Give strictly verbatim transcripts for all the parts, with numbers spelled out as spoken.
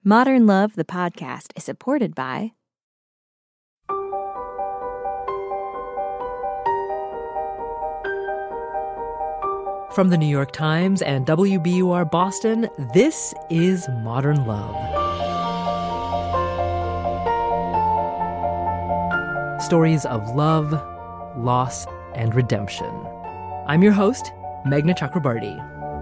Modern Love, the podcast, is supported by From the New York Times and W B U R Boston, this is Modern Love. Stories of love, loss, and redemption. I'm your host, Meghna Chakrabarty.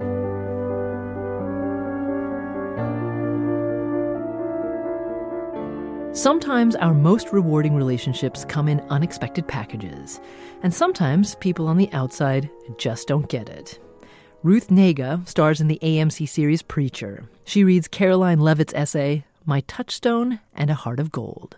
Sometimes our most rewarding relationships come in unexpected packages, and sometimes people on the outside just don't get it. Ruth Negga stars in the A M C series Preacher. She reads Caroline Leavitt's essay, My Touchstone and a Heart of Gold.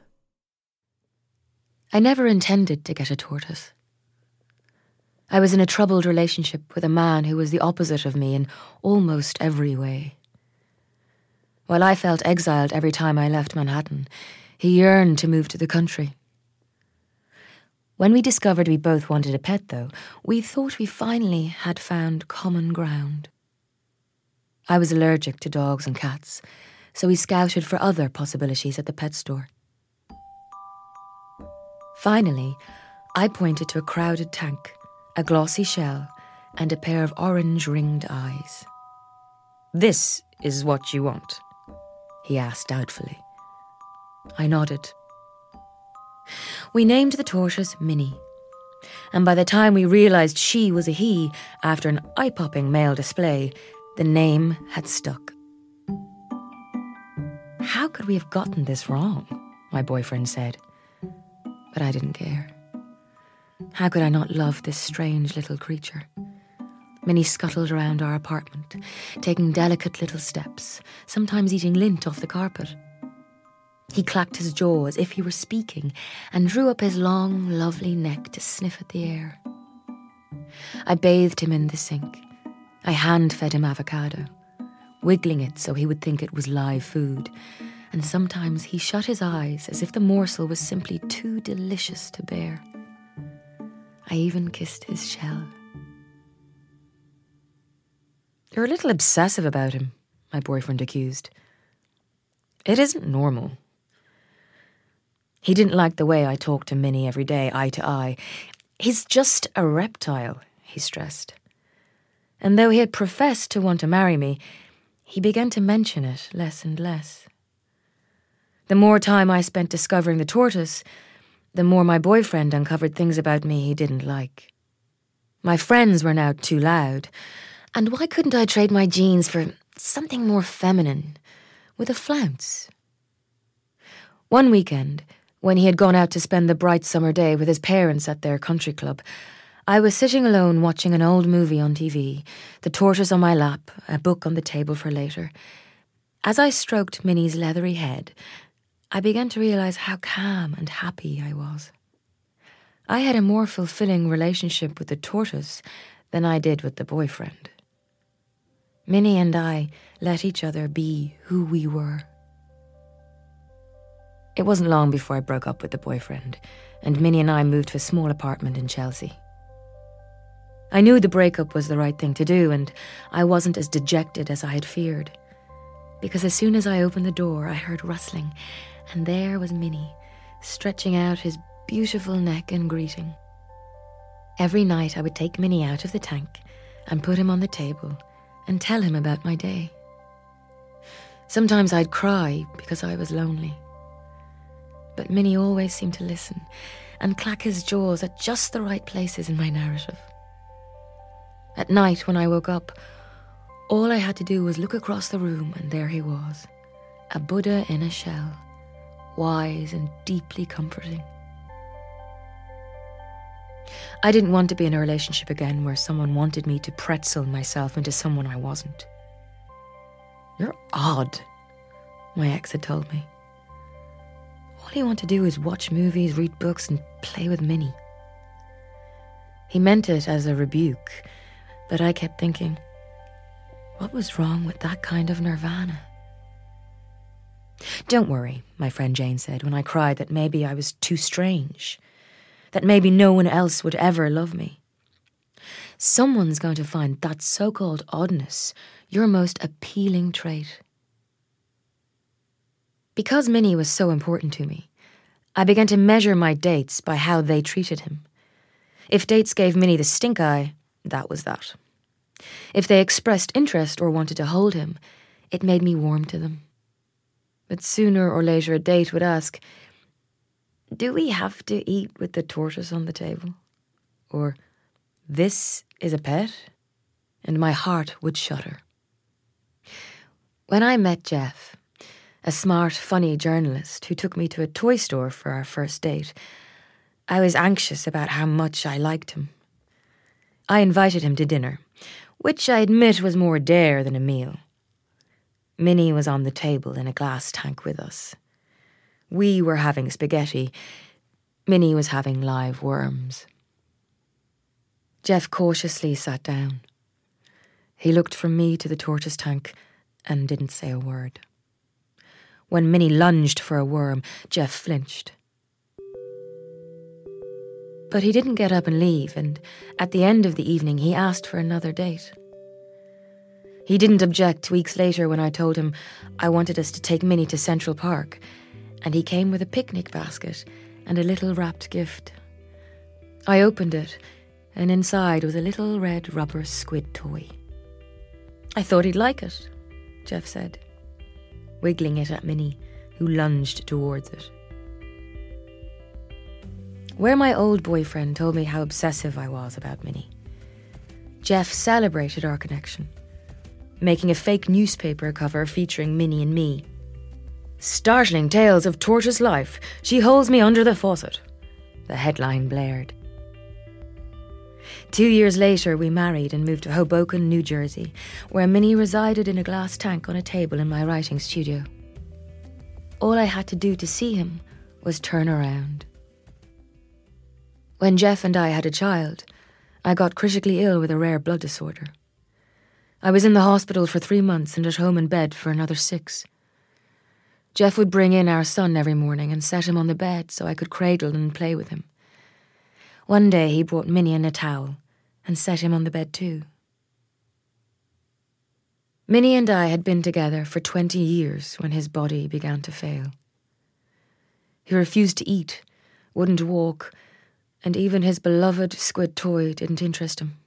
I never intended to get a tortoise. I was in a troubled relationship with a man who was the opposite of me in almost every way. While I felt exiled every time I left Manhattan, he yearned to move to the country. When we discovered we both wanted a pet, though, we thought we finally had found common ground. I was allergic to dogs and cats, so we scouted for other possibilities at the pet store. Finally, I pointed to a crowded tank, a glossy shell, and a pair of orange-ringed eyes. "This is what you want?" he asked doubtfully. I nodded. We named the tortoise Minnie, and by the time we realised she was a he, after an eye-popping male display, the name had stuck. How could we have gotten this wrong? My boyfriend said. But I didn't care. How could I not love this strange little creature? Minnie scuttled around our apartment, taking delicate little steps, sometimes eating lint off the carpet. He clacked his jaw as if he were speaking and drew up his long, lovely neck to sniff at the air. I bathed him in the sink. I hand-fed him avocado, wiggling it so he would think it was live food, and sometimes he shut his eyes as if the morsel was simply too delicious to bear. I even kissed his shell. "You're a little obsessive about him," my boyfriend accused. "It isn't normal." He didn't like the way I talked to Minnie every day, eye to eye. "He's just a reptile," he stressed. And though he had professed to want to marry me, he began to mention it less and less. The more time I spent discovering the tortoise, the more my boyfriend uncovered things about me he didn't like. My friends were now too loud, and why couldn't I trade my jeans for something more feminine, with a flounce? One weekend, when he had gone out to spend the bright summer day with his parents at their country club, I was sitting alone watching an old movie on T V, the tortoise on my lap, a book on the table for later. As I stroked Minnie's leathery head, I began to realise how calm and happy I was. I had a more fulfilling relationship with the tortoise than I did with the boyfriend. Minnie and I let each other be who we were. It wasn't long before I broke up with the boyfriend, and Minnie and I moved to a small apartment in Chelsea. I knew the breakup was the right thing to do, and I wasn't as dejected as I had feared, because as soon as I opened the door, I heard rustling, and there was Minnie, stretching out his beautiful neck in greeting. Every night I would take Minnie out of the tank and put him on the table and tell him about my day. Sometimes I'd cry because I was lonely. But Minnie always seemed to listen and clack his jaws at just the right places in my narrative. At night, when I woke up, all I had to do was look across the room, and there he was, a Buddha in a shell, wise and deeply comforting. I didn't want to be in a relationship again where someone wanted me to pretzel myself into someone I wasn't. "You're odd," my ex had told me. All you want to do is watch movies, read books, and play with Minnie. He meant it as a rebuke, but I kept thinking, what was wrong with that kind of nirvana? "Don't worry," my friend Jane said when I cried that maybe I was too strange, that maybe no one else would ever love me. Someone's going to find that so-called oddness your most appealing trait. Because Minnie was so important to me, I began to measure my dates by how they treated him. If dates gave Minnie the stink eye, that was that. If they expressed interest or wanted to hold him, it made me warm to them. But sooner or later a date would ask, "Do we have to eat with the tortoise on the table?" Or, "This is a pet?" And my heart would shudder. When I met Jeff, a smart, funny journalist who took me to a toy store for our first date, I was anxious about how much I liked him. I invited him to dinner, which I admit was more dare than a meal. Minnie was on the table in a glass tank with us. We were having spaghetti. Minnie was having live worms. Jeff cautiously sat down. He looked from me to the tortoise tank and didn't say a word. When Minnie lunged for a worm, Jeff flinched. But he didn't get up and leave, and at the end of the evening he asked for another date. He didn't object weeks later when I told him I wanted us to take Minnie to Central Park, and he came with a picnic basket and a little wrapped gift. I opened it, and inside was a little red rubber squid toy. "I thought he'd like it," Jeff said, wiggling it at Minnie, who lunged towards it. Where my old boyfriend told me how obsessive I was about Minnie, Jeff celebrated our connection, making a fake newspaper cover featuring Minnie and me. "Startling tales of tortoise life. She holds me under the faucet," the headline blared. Two years later, we married and moved to Hoboken, New Jersey, where Minnie resided in a glass tank on a table in my writing studio. All I had to do to see him was turn around. When Jeff and I had a child, I got critically ill with a rare blood disorder. I was in the hospital for three months and at home in bed for another six. Jeff would bring in our son every morning and set him on the bed so I could cradle and play with him. One day he brought Minnie in a towel and set him on the bed too. Minnie and I had been together for twenty years when his body began to fail. He refused to eat, wouldn't walk, and even his beloved squid toy didn't interest him.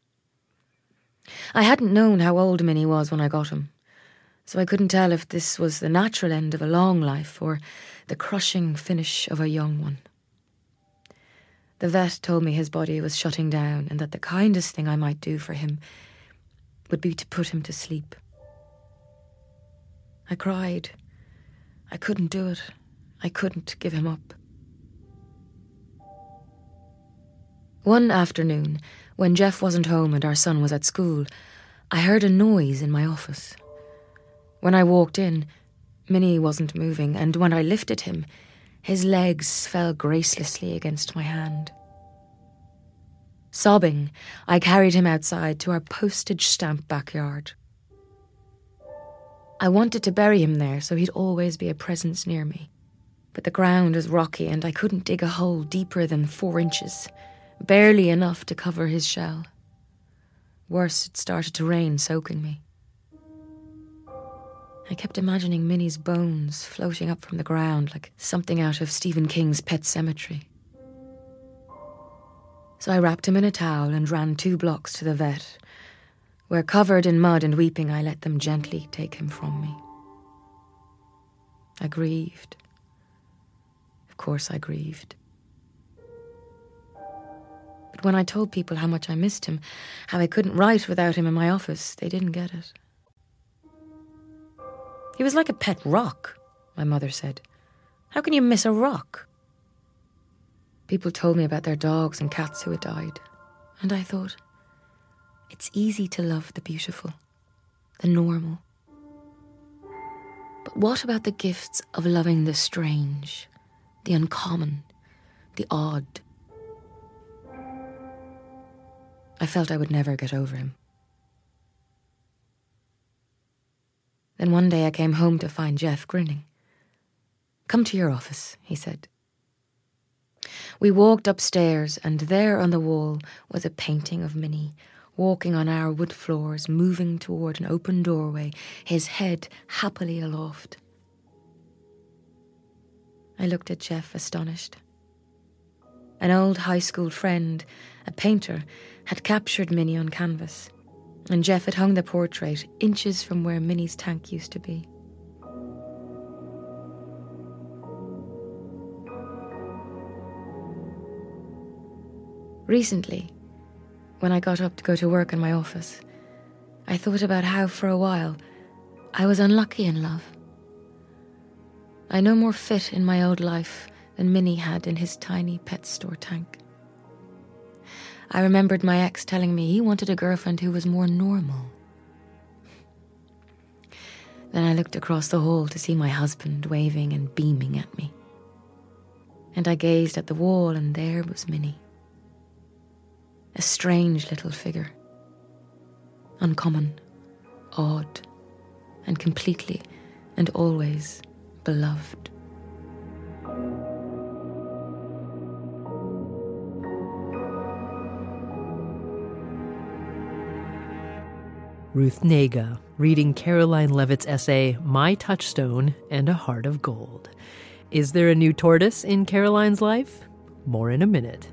I hadn't known how old Minnie was when I got him, so I couldn't tell if this was the natural end of a long life or the crushing finish of a young one. The vet told me his body was shutting down and that the kindest thing I might do for him would be to put him to sleep. I cried. I couldn't do it. I couldn't give him up. One afternoon, when Jeff wasn't home and our son was at school, I heard a noise in my office. When I walked in, Minnie wasn't moving, and when I lifted him, his legs fell gracelessly against my hand. Sobbing, I carried him outside to our postage stamp backyard. I wanted to bury him there so he'd always be a presence near me, but the ground was rocky and I couldn't dig a hole deeper than four inches, barely enough to cover his shell. Worse, it started to rain, soaking me. I kept imagining Minnie's bones floating up from the ground like something out of Stephen King's Pet Sematary. So I wrapped him in a towel and ran two blocks to the vet, where, covered in mud and weeping, I let them gently take him from me. I grieved. Of course I grieved. But when I told people how much I missed him, how I couldn't write without him in my office, they didn't get it. "He was like a pet rock," my mother said. "How can you miss a rock?" People told me about their dogs and cats who had died, and I thought, it's easy to love the beautiful, the normal. But what about the gifts of loving the strange, the uncommon, the odd? I felt I would never get over him. Then one day I came home to find Jeff grinning. "Come to your office," he said. We walked upstairs, and there on the wall was a painting of Minnie, walking on our wood floors, moving toward an open doorway, his head happily aloft. I looked at Jeff, astonished. An old high school friend, a painter, had captured Minnie on canvas, and Jeff had hung the portrait inches from where Minnie's tank used to be. Recently, when I got up to go to work in my office, I thought about how for a while I was unlucky in love. I no more fit in my old life than Minnie had in his tiny pet store tank. I remembered my ex telling me he wanted a girlfriend who was more normal. Then I looked across the hall to see my husband waving and beaming at me. And I gazed at the wall, and there was Minnie. A strange little figure. Uncommon, odd, and completely and always beloved. Ruth Negga, reading Caroline Leavitt's essay, My Touchstone and a Heart of Gold. Is there a new tortoise in Caroline's life? More in a minute.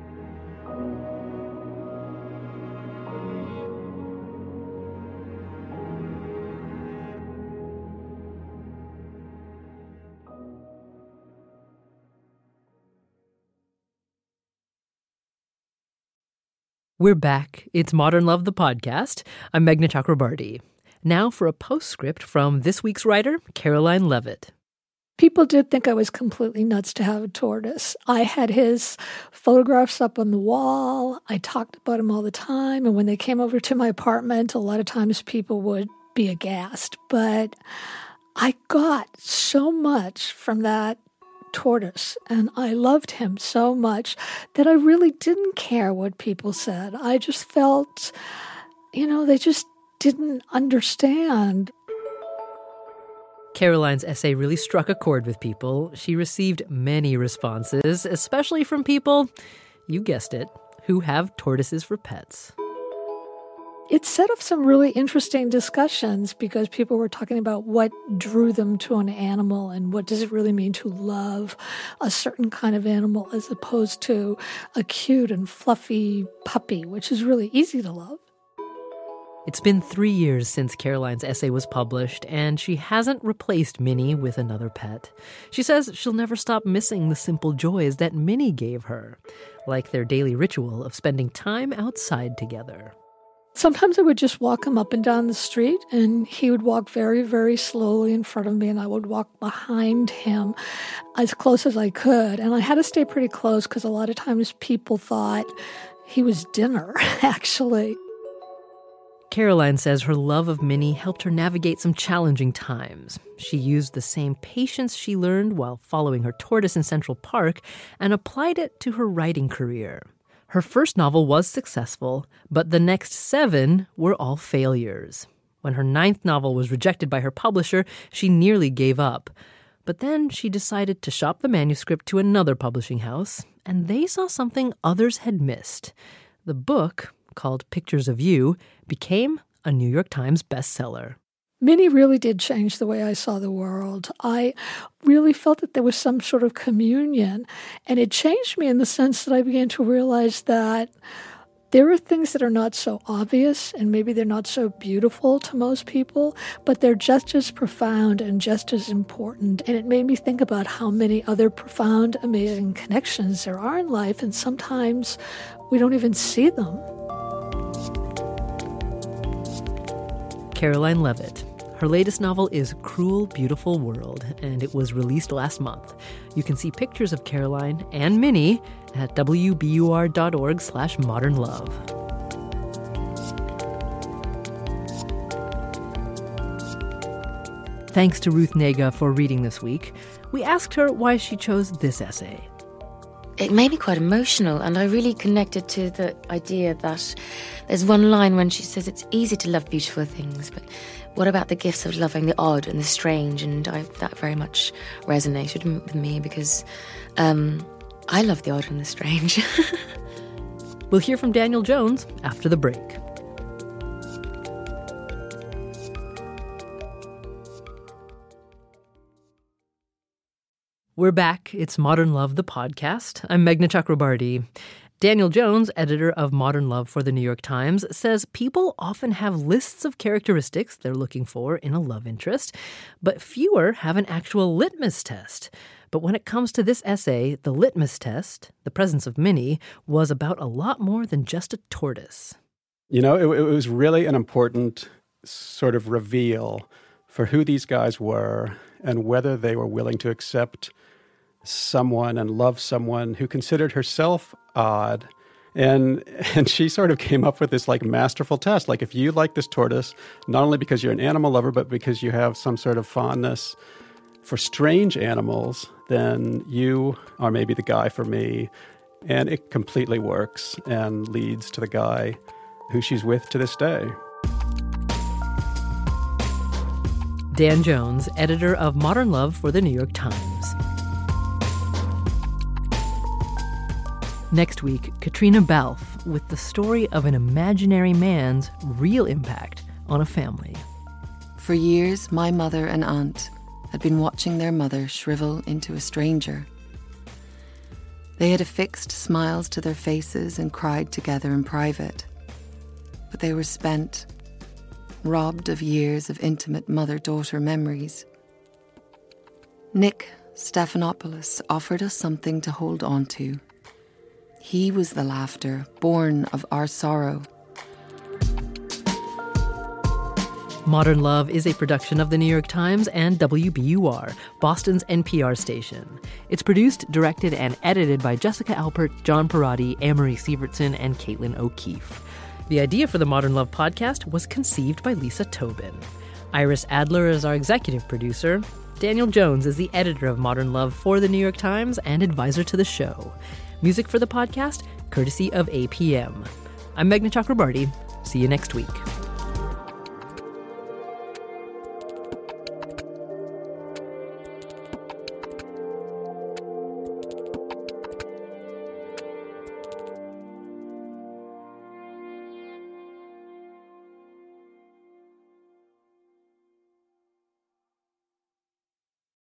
We're back. It's Modern Love, the podcast. I'm Meghna Chakrabarti. Now for a postscript from this week's writer, Caroline Leavitt. People did think I was completely nuts to have a tortoise. I had his photographs up on the wall. I talked about him all the time. And when they came over to my apartment, a lot of times people would be aghast. But I got so much from that tortoise, and I loved him so much that I really didn't care what people said. I just felt, you know, they just didn't understand. Caroline's essay really struck a chord with people. She received many responses, especially from people, you guessed it, who have tortoises for pets. It set up some really interesting discussions because people were talking about what drew them to an animal and what does it really mean to love a certain kind of animal as opposed to a cute and fluffy puppy, which is really easy to love. It's been three years since Caroline's essay was published, and she hasn't replaced Minnie with another pet. She says she'll never stop missing the simple joys that Minnie gave her, like their daily ritual of spending time outside together. Sometimes I would just walk him up and down the street, and he would walk very, very slowly in front of me, and I would walk behind him as close as I could. And I had to stay pretty close because a lot of times people thought he was dinner, actually. Caroline says her love of Minnie helped her navigate some challenging times. She used the same patience she learned while following her tortoise in Central Park and applied it to her writing career. Her first novel was successful, but the next seven were all failures. When her ninth novel was rejected by her publisher, she nearly gave up. But then she decided to shop the manuscript to another publishing house, and they saw something others had missed. The book, called Pictures of You, became a New York Times bestseller. Minnie really did change the way I saw the world. I really felt that there was some sort of communion, and it changed me in the sense that I began to realize that there are things that are not so obvious, and maybe they're not so beautiful to most people, but they're just as profound and just as important. And it made me think about how many other profound, amazing connections there are in life, and sometimes we don't even see them. Caroline Leavitt. Her latest novel is Cruel, Beautiful World, and it was released last month. You can see pictures of Caroline and Minnie at w b u r dot org slash modern love. Thanks to Ruth Negga for reading this week. We asked her why she chose this essay. It made me quite emotional, and I really connected to the idea that there's one line when she says it's easy to love beautiful things, but what about the gifts of loving the odd and the strange? And I, that very much resonated with me because um, I love the odd and the strange. We'll hear from Daniel Jones after the break. We're back. It's Modern Love, the podcast. I'm Meghna Chakrabarti. Daniel Jones, editor of Modern Love for the New York Times, says people often have lists of characteristics they're looking for in a love interest, but fewer have an actual litmus test. But when it comes to this essay, the litmus test, the presence of Minnie, was about a lot more than just a tortoise. You know, it, it was really an important sort of reveal for who these guys were and whether they were willing to accept someone and love someone who considered herself odd. And and she sort of came up with this like masterful test. Like, if you like this tortoise, not only because you're an animal lover, but because you have some sort of fondness for strange animals, then you are maybe the guy for me. And it completely works and leads to the guy who she's with to this day. Dan Jones, editor of Modern Love for the New York Times. Next week, Katrina Balfe with the story of an imaginary man's real impact on a family. For years, my mother and aunt had been watching their mother shrivel into a stranger. They had affixed smiles to their faces and cried together in private. But they were spent, robbed of years of intimate mother-daughter memories. Nick Stephanopoulos offered us something to hold on to. He was the laughter born of our sorrow. Modern Love is a production of the New York Times and W B U R, Boston's N P R station. It's produced, directed, and edited by Jessica Alpert, John Perotti, Amory Sievertson, and Caitlin O'Keefe. The idea for the Modern Love podcast was conceived by Lisa Tobin. Iris Adler is our executive producer. Daniel Jones is the editor of Modern Love for the New York Times and advisor to the show. Music for the podcast, courtesy of A P M. I'm Meghna Chakrabarti. See you next week.